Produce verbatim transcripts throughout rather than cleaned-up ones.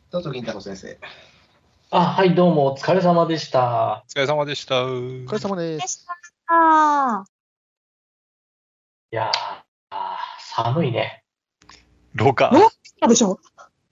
どうぞ銀太郎先生。 あ、はい、どうもお疲れ様でした。 お疲れ様でした。お疲れ様です。 あいやー、寒いね。 廊下。 廊下でしょ。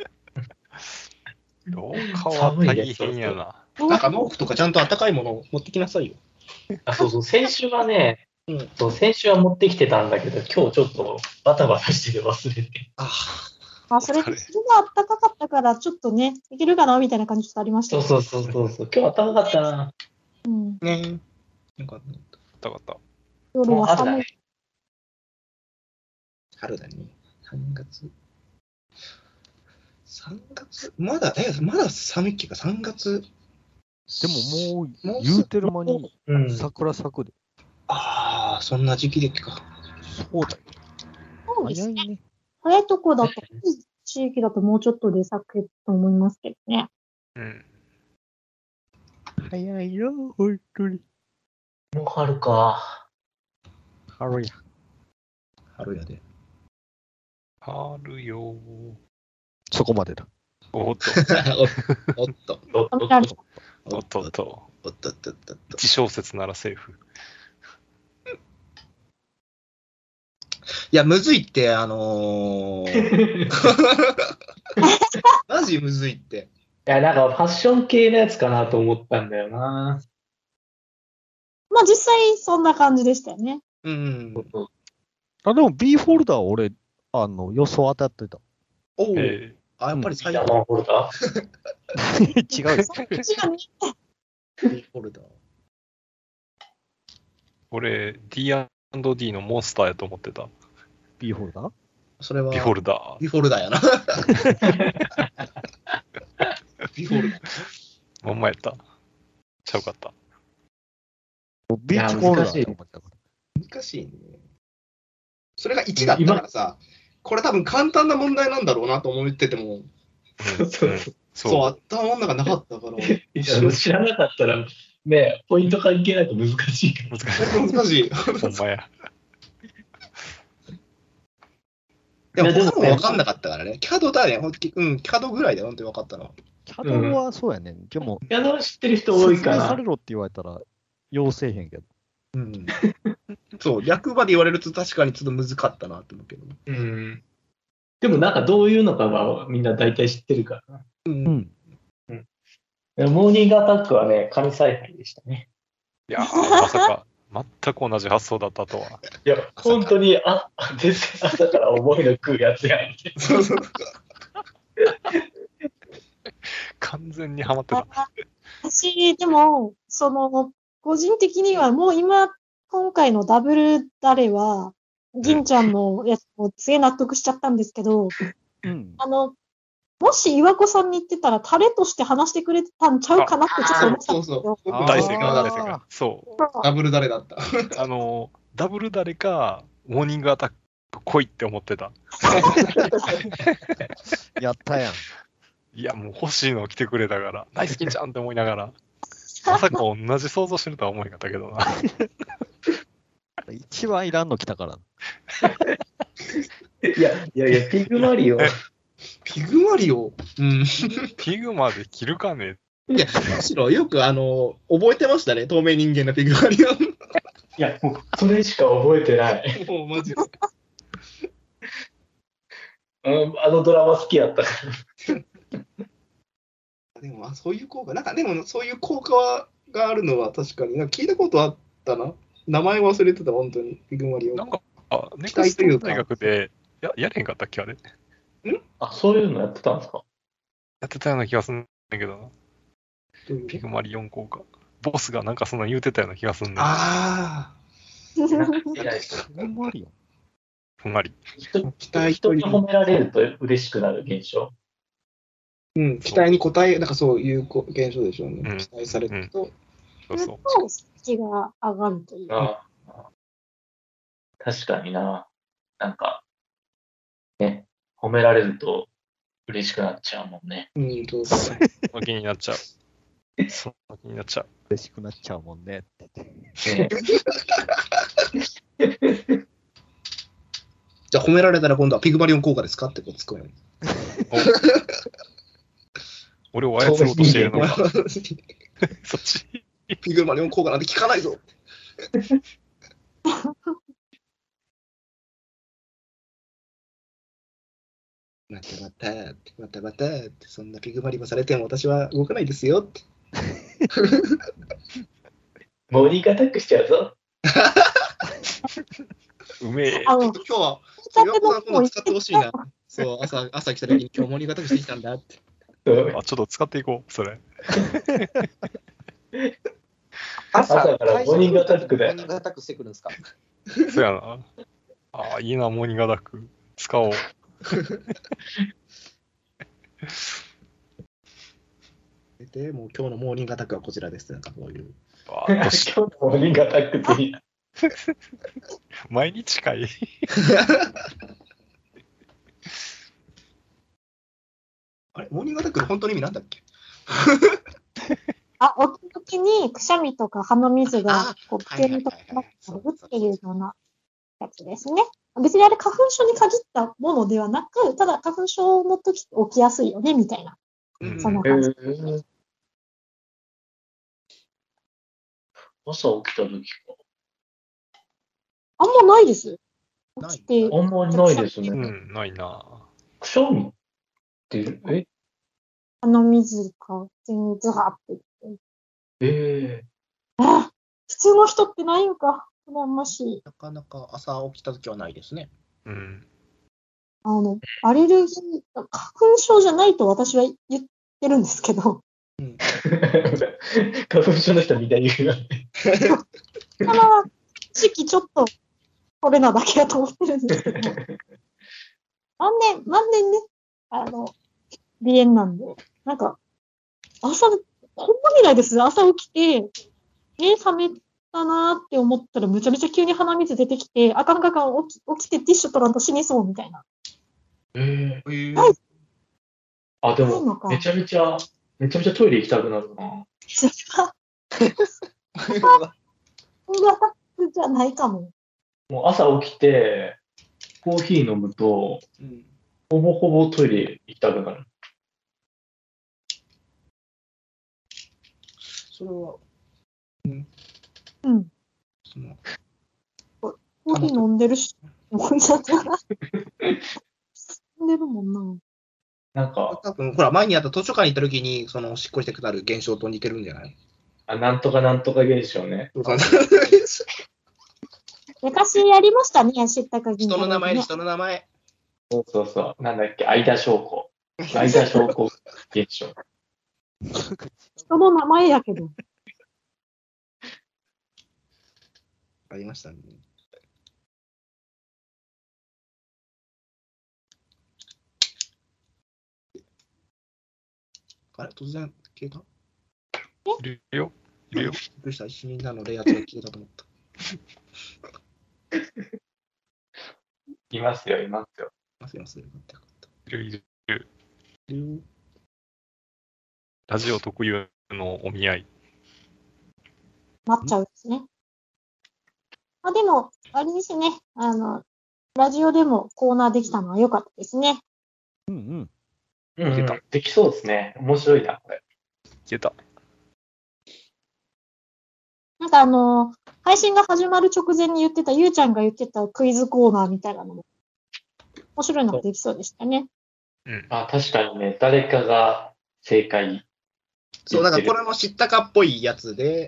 廊下は大変やな。 なんか毛布とかちゃんと暖かいものを持ってきなさいよ。 あ、そうそう、先週はね、 うん、 そう先週は持ってきてたんだけど、今日ちょっとバタバタしてて忘れて。 ああ、それで昼が暖かかったから、ちょっとね、いけるかなみたいな感じちょっとありました、 ね。そうそうそうそうそう、今日暖かかったな。 うん。 ねえ。よかった。 かった。 夜は寒い。 春だね。さんがつ。さんがつまだ、え、まだ寒いっけか、さんがつ。 でももう、言うてる間に桜咲くで。 うん、ああ、そんな時期でっけか。 そうだよ。 そうですね。 早いね。 早いとこだと、地域だともうちょっとで咲くと思いますけどね。 うん。 早いよ、ほんとに。 もう春か。 春や。 春やで。 春よ。 そこまでだ。 おっと。 おっと。 おっと。おっと。 おっとっと。おっとっとっと。 一小節ならセーフ。 いや、むずいって、あのー、マジむずいって。 いや、なんかファッション系のやつかなと思ったんだよな。 まあ実際そんな感じでしたよね。 うん。 あ、でも B フォルダー俺、あの、予想当たってた。 おお、 えー。あ、やっぱり最後。ビーフォルダー違う。 そっちがね。 B フォルダー。 俺、ディーアンドディー のモンスターやと思ってた。 B フォルダーそれは B フォルダー。 B フォルダーやな。B フォルダー。 まんまやった。ちゃうかった。 ビーチフォルダーって思ってたから。 難しいね。それがいちだったからさ、これ多分簡単な問題なんだろうなと思ってても、 そうそう。 そう、頭の中なかったから。 知らなかったら、ね、ポイント関係ないと難しいから。 難しい。難しい。 ほんまや。 でも、他も分かんなかったからね。キャドだね。うん、キャドぐらいで本当に分かったの。 キャドはそうやね、うん。でも、 キャド知ってる人多いから。 説明されろって言われたら、要せえへんけど。 うん。そう、役場で言われると確かにちょっと難かったなって思うけど。 うん。でもなんかどういうのかはみんな大体知ってるから。 うん。 うん。モーニングアタックはね、神采配でしたね。 いやー、まさか。全く同じ発想だったとは。 いや、本当に、あ、全然朝から思いの食うやつやん。 そうそう。 完全にハマってた。 私、でも、その、個人的にはもう今、今回のダブルダレは、銀ちゃんのやつもすげえ納得しちゃったんですけど、うん、あの、もし岩子さんに言ってたら、タレとして話してくれてたんちゃうかなってちょっと思ったんですよ。 そうそう。 大正解、大正解。そう。 ダブルダレだった。 あの、ダブルダレか、モーニングアタック来いって思ってた。 やったやん。 いや、もう欲しいの来てくれたから、大好きじゃんって思いながら、まさか同じ想像してるとは思いなかったけどな。 一番いらんの来たから。 いや、いやいや、ピグマリオ。 ピグマリオ、うん、 ピグマで着るかね。 いや、むしろよくあの覚えてましたね、透明人間のピグマリオ。いや、もうそれしか覚えてない。 もうマジで。 うん、あのドラマ好きやったから。 でも、あ、そういう効果、なんかでもそういう効果はがあるのは確かに、なんか聞いたことあったな。名前忘れてた、本当に、ピグマリオ。 なんか、あ、ネクスト大学でややれへんかったっけ、あれ。 んあ、そういうのやってたんですか？ やってたような気がするんだけどな。ピグマリオン効果。ボスがなんかそんな言うてたような気がするんだよ。 ああ。 ピグマリオンふんわり。 人に褒められると嬉しくなる現象。 うん、期待に応え、なんかそういう現象でしょうね。うん、期待されると。 うん、そうそう。 気が上がるという。 ああ、確かにな。なんか、ね、褒められると嬉しくなっちゃうもんね。 うん、そうそう。その気になっちゃう。その気になっちゃう。 嬉しくなっちゃうもんねって。 ねじゃあ褒められたら今度はピグマリオン効果ですかってこう突っ込む。 俺を操ろうとしているのか。 そそっち。 ピグマリオン効果なんて効かないぞ。またまたってまたまたってそんなピグマリオンされても私は動かないですよって。 モーニングアタックしちゃうぞ。 うめえ。 あの、 今日は、岩子さん今度使ってほしいな。そう、朝、朝来た時に今日モーニングアタックしてきたんだって。 うんあ、ちょっと使っていこう、それ。 朝からモーニングアタックでモーニングアタックしてくるんですか？ そうやな。あ、いいな、モーニングアタック。使おう。 で、もう今日のモーニングアタックはこちらです。なんかこういう。 あ今日のモーニングアタックっていいな。 毎日かい。 あれモーニングアタックの本当の意味なんだっけ？ あ、起きた時にくしゃみとか鼻水があ、 こう、 はいはいはいはい鼻とかなるっていうようなやつですね。別にあれ花粉症に限ったものではなく、ただ花粉症の時って起きやすいよね、みたいな。 うんそんなえ感じ。 ー、朝起きた時か。 あんまないです。 ない起きて、 あんまりないですね。 うん、ないな。 くしゃみって、え鼻水か、全然ズハって言って。 えあ、普通の人ってないんか。羨ましい。 なかなか朝起きた時はないですね。 うん。 あの、アレルギー、花粉症じゃないと私は言ってるんですけど、 ー、花粉症の人みんな言うよね。 ただ、時期ちょっと、これなだけだと思ってるんですけど、万年、万年ね、あの、鼻炎なんで、なんか、朝、ほんまにないです。朝起きて、目覚めたなーって思ったら、むちゃめちゃ急に鼻水出てきて、あかんかんかん起き起きてティッシュ取らんと死にそうみたいな。 えー、 えはいあ、でも、 ないのかめちゃめちゃ、めちゃめちゃトイレ行きたくなるな。 それは、音楽じゃないかも。 もう朝起きて、コーヒー飲むと、 うん、 ほぼほぼトイレ行きたくなる。 それは、 うん。 その、 コーヒー飲んでるし、飲んじゃったな。飲んでるもんな。 なんか、 多分ほら、前にあった図書館に行った時に、その、おしっこしてくなる現象と似てるんじゃない？ あ、なんとかなんとか現象ね。 昔やりましたね、知った限り。 人の名前で人の名前。 そうそうそう。なんだっけ、相田翔子。相田翔子現象。 人の名前やけど。 ありましたね。あれ突然消えた？ いるよ。いるよ。 びっくりした。一瞬なのでやつが消えたと思った。 いますよ、いますよ。 すいません。よかったよかった。 いるいるいる。 いるよラジオ特有のお見合い。 なっちゃうですね。あ、でも、あれですね。あの、ラジオでもコーナーできたのは良かったですね。 うんうん。 うん、うん出たできそうですね。面白いな、これ。 消えた。 なんかあの、配信が始まる直前に言ってた、ゆうちゃんが言ってたクイズコーナーみたいなのも、面白いのができそうでしたね。 うん。 あ、確かにね、誰かが正解。 そう、だからこれも知ったかっぽいやつで、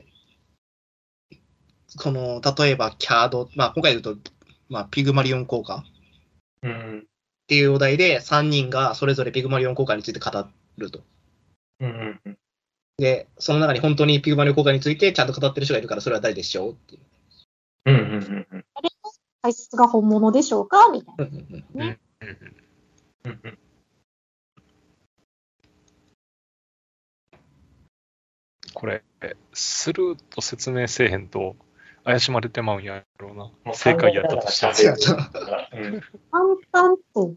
この、例えば、キャード、まあ、今回で言うと、まあ、ピグマリオン効果っうん。 ていうお題で、さんにんがそれぞれピグマリオン効果について語ると。 うんうんうん。 で、その中に本当にピグマリオン効果についてちゃんと語ってる人がいるから、それは誰でしょうっていう。 うんうんうんうん。 あれの解説が本物でしょうかみたいな。 うんうんうんうんうんうんうん。 これ、スルーッと説明せえへんと怪しまれてまうんやろうな。 もう正解やったとしたら。 考えながら喋るうん淡々と。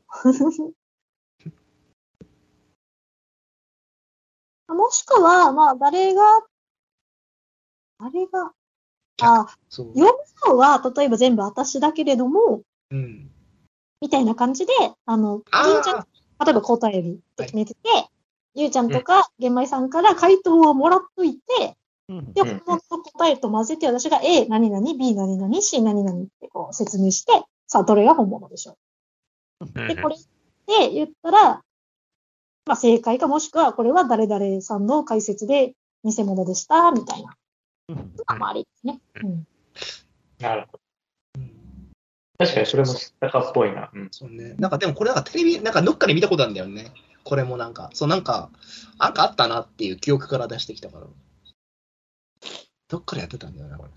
もしくは、まあ、誰が、誰が、あ、 そう。 読むのは、例えば全部私だけれども、 うん。 みたいな感じで、あの、 あー銀ちゃん、例えば答えるって決めてて、 ゆうちゃんとか玄米さんから回答をもらっといて、 うんで、本物の答えと混ぜて、私が A 何々、B 何々、C 何々ってこう説明して、さあ、どれが本物でしょう。で、これで言ったら、まあ、正解かもしくは、これは誰々さんの解説で偽物でした、みたいな。まあ、ありですね。うん。 なるほど。確かにそれも知ったかっぽいな。うん、 そうね。なんかでもこれなんかテレビ、なんかどっかで見たことあるんだよね。これもなんか、そうなんか、なんかあったなっていう記憶から出してきたから。どっからやってたんだよな、これ。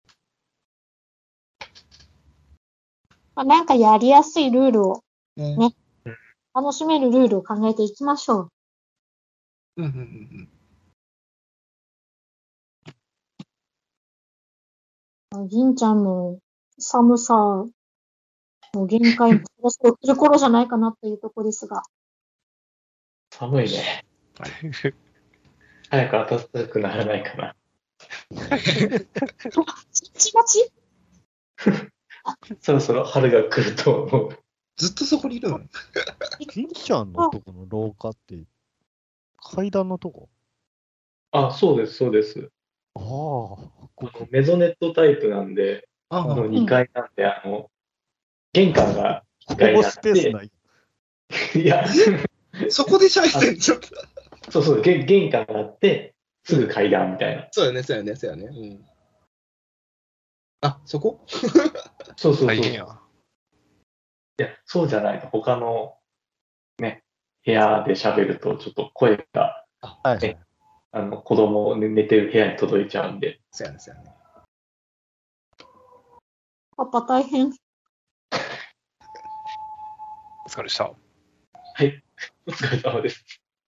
まあ、なんかやりやすいルールをね。 ね、楽しめるルールを考えていきましょう。 うんうんうんうん。銀ちゃんの寒さの限界もそろそろ来る頃じゃないかなというところですが。 寒いね。早く暖かくならないかな。 ちまちそろそろ春が来ると思う。 ずっとそこにいるの？ 銀ちゃんのとこの廊下って、階段のとこ？ あ、そうです、そうです。 ああ、 あのメゾネットタイプなんで、 ああのにかいなんで、あの、玄関がいっかいになっスペースなて、 い。 いや、 そこで喋ってんじゃん。 そうそう、玄玄関があって、すぐ階段みたいな。 そうよね、そうよね、そうよね。うん。あ、そこ？ そうそうそう。 大変や。 いや、そうじゃないと、他のね、部屋で喋ると、ちょっと声が、 はい。 ね、あの、子供寝てる部屋に届いちゃうんで。 そうやね、そうやね。 パパ大変。 お疲れでした。 はい、お疲れ様です。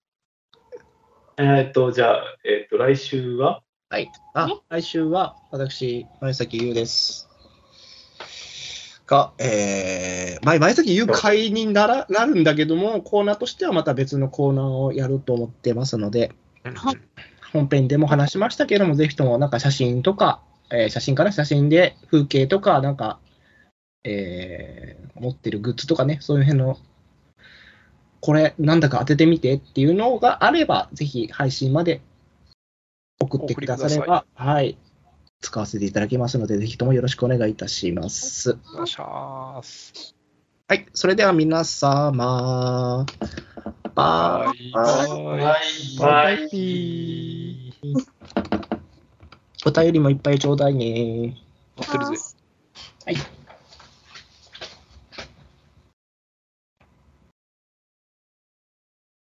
えっと、じゃあ、えっと、来週ははい。あ、来週は、私、前崎優です。が、えー、前前崎優会にならなるんだけども、コーナーとしてはまた別のコーナーをやると思ってますので、 はい本編でも話しましたけども、ぜひともなんか写真とか、えー写真かな写真で風景とか、なんか、えー持ってるグッズとかね、そういう辺の、これなんだか当ててみてっていうのがあれば、ぜひ配信まで送ってくだされお送りくば、はい、使わせていただきますので、ぜひともよろしくお願いいたします。 お願いします。 はい、それでは皆様、バイバイ。 バイババイ。 イバイ。 お便りもいっぱいちょうだいね。 待ってるぜ。